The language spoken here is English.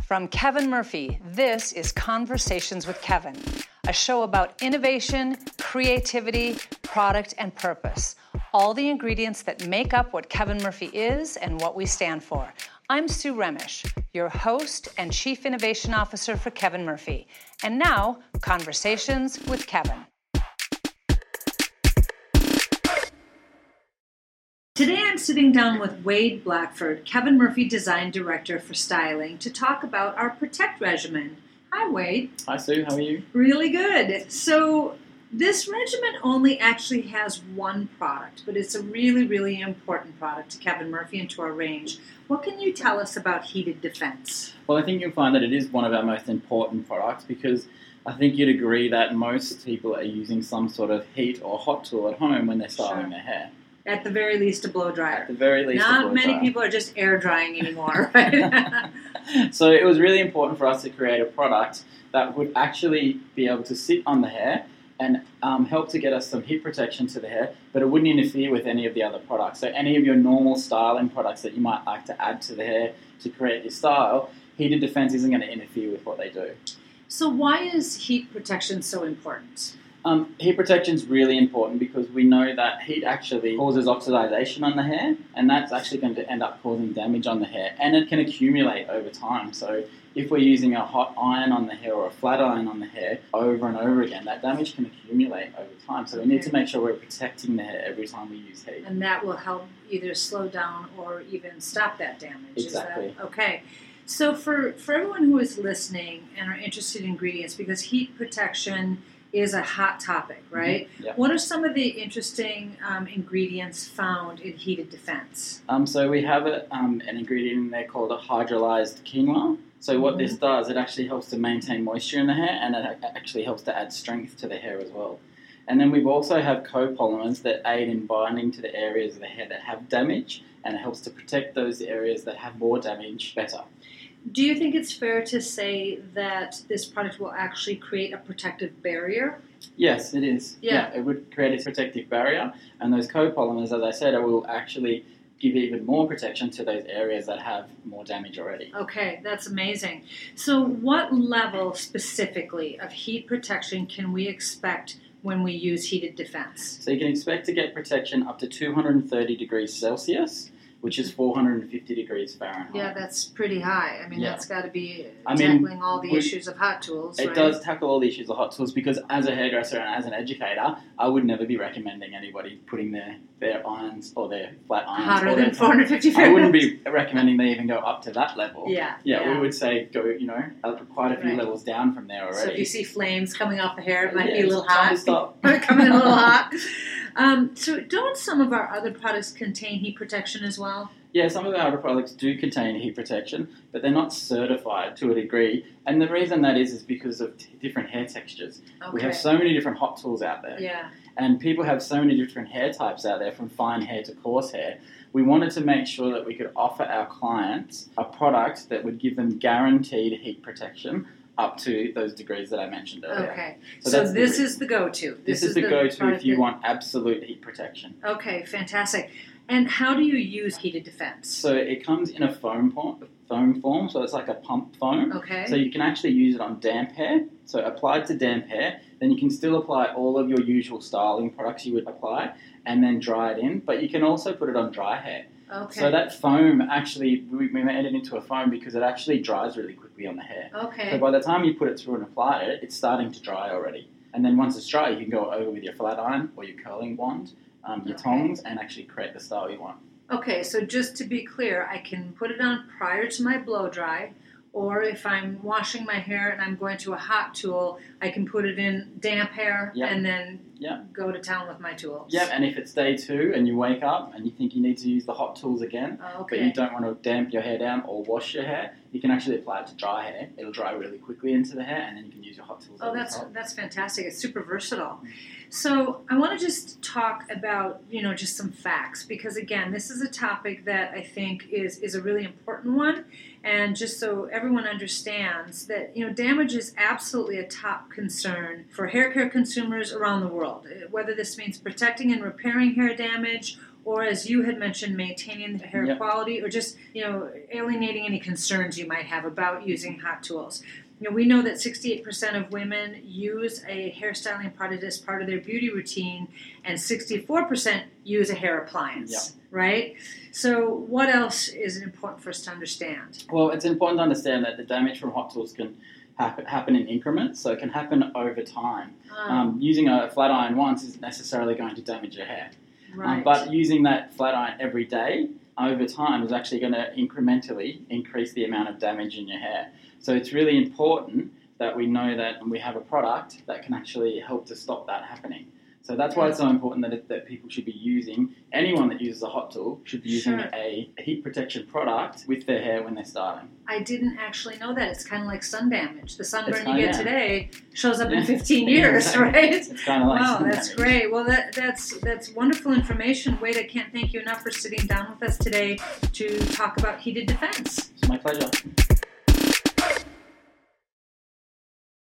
From Kevin Murphy, this is Conversations with Kevin, a show about innovation, creativity, product, and purpose. All the ingredients that make up what Kevin Murphy is and what we stand for. I'm Sue Remish, your host and Chief Innovation Officer for Kevin Murphy. And now, Conversations with Kevin. Today I'm sitting down with Wade Blackford, Kevin Murphy Design Director for Styling, to talk about our Protect regimen. Hi, Wade. Hi, Sue. How are you? Really good. So this regimen only actually has one product, but it's a really, really important product to Kevin Murphy and to our range. What can you tell us about Heated Defense? Well, I think you'll find that it is one of our most important products because I think you'd agree that most people are using some sort of heat or hot tool at home when they're styling their hair. At the very least, a blow dryer. At the very least, Not many people are just air drying anymore, right? So it was really important for us to create a product that would actually be able to sit on the hair and help to get us some heat protection to the hair, but it wouldn't interfere with any of the other products. So any of your normal styling products that you might like to add to the hair to create your style, Heated Defense isn't going to interfere with what they do. So why is heat protection so important? Heat protection is really important because we know that heat actually causes oxidization on the hair, and that's actually going to end up causing damage on the hair, and it can accumulate over time. So if we're using a hot iron on the hair or a flat iron on the hair over and over again, that damage can accumulate over time. So we need to make sure we're protecting the hair every time we use heat. And that will help either slow down or even stop that damage. Exactly. Is that okay? So for everyone who is listening and are interested in ingredients, because heat protection is a hot topic, right? Mm-hmm. Yep. What are some of the interesting ingredients found in Heated Defense? So we have an ingredient in there called a hydrolyzed quinoa. So what this does, it actually helps to maintain moisture in the hair, and it actually helps to add strength to the hair as well. And then we've also have copolymers that aid in binding to the areas of the hair that have damage, and it helps to protect those areas that have more damage better. Do you think it's fair to say that this product will actually create a protective barrier? Yes, it is. Yeah, it would create a protective barrier, and those copolymers, as I said, will actually give even more protection to those areas that have more damage already. Okay, that's amazing. So what level specifically of heat protection can we expect when we use Heated Defense? So you can expect to get protection up to 230 degrees Celsius, which is 450 degrees Fahrenheit. Yeah, that's pretty high. I mean, that's got to be tackling all the issues of hot tools, It does tackle all the issues of hot tools because as a hairdresser and as an educator, I would never be recommending anybody putting their irons or their flat irons hotter than 450 Fahrenheit. I wouldn't be recommending they even go up to that level. Yeah. We would say go, quite a few levels down from there already. So if you see flames coming off the hair, it might be a little hot. Stop. Coming in a little hot. So don't some of our other products contain heat protection as well? Yeah, some of our other products do contain heat protection, but they're not certified to a degree. And the reason that is because of different hair textures. Okay. We have so many different hot tools out there. Yeah. And people have so many different hair types out there, from fine hair to coarse hair. We wanted to make sure that we could offer our clients a product that would give them guaranteed heat protection up to those degrees that I mentioned earlier. Okay. So this is the go-to. This is the go-to if you want absolute heat protection. Okay, fantastic. And how do you use Heated Defense? So it comes in a foam form, so it's like a pump foam. Okay. So you can actually use it on damp hair. So applied to damp hair, then you can still apply all of your usual styling products you would apply and then dry it in, but you can also put it on dry hair. Okay. So that foam actually, we made it into a foam because it actually dries really quickly on the hair. Okay. So by the time you put it through and apply it, it's starting to dry already. And then once it's dry, you can go over with your flat iron or your curling wand, your tongs, and actually create the style you want. Okay, so just to be clear, I can put it on prior to my blow dry, or if I'm washing my hair and I'm going to a hot tool, I can put it in damp hair and then go to town with my tools. Yeah, and if it's day 2 and you wake up and you think you need to use the hot tools again, but you don't want to damp your hair down or wash your hair, you can actually apply it to dry hair. It'll dry really quickly into the hair, and then you can use your hot tools. Oh, that's fantastic. It's super versatile. So I want to just talk about, just some facts, because again, this is a topic that I think is a really important one. And just so everyone understands that, damage is absolutely a top concern for hair care consumers around the world. world, whether this means protecting and repairing hair damage, or as you had mentioned, maintaining the hair quality, or just, alienating any concerns you might have about using hot tools. We know that 68% of women use a hairstyling product as part of their beauty routine, and 64% use a hair appliance, right? So what else is important for us to understand? Well, it's important to understand that the damage from hot tools can happen in increments, so it can happen over time. Using a flat iron once isn't necessarily going to damage your hair. Right. But using that flat iron every day over time is actually going to incrementally increase the amount of damage in your hair. So it's really important that we know that we have a product that can actually help to stop that happening. So that's why it's so important that people should be using, anyone that uses a hot tool should be using a heat protection product with their hair when they're starting. I didn't actually know that. It's kind of like sun damage. The sunburn you get today shows up in 15 years, right? It's kind of like sun that's damage. Great. Well, that's wonderful information. Wade, I can't thank you enough for sitting down with us today to talk about heated defense. It's my pleasure.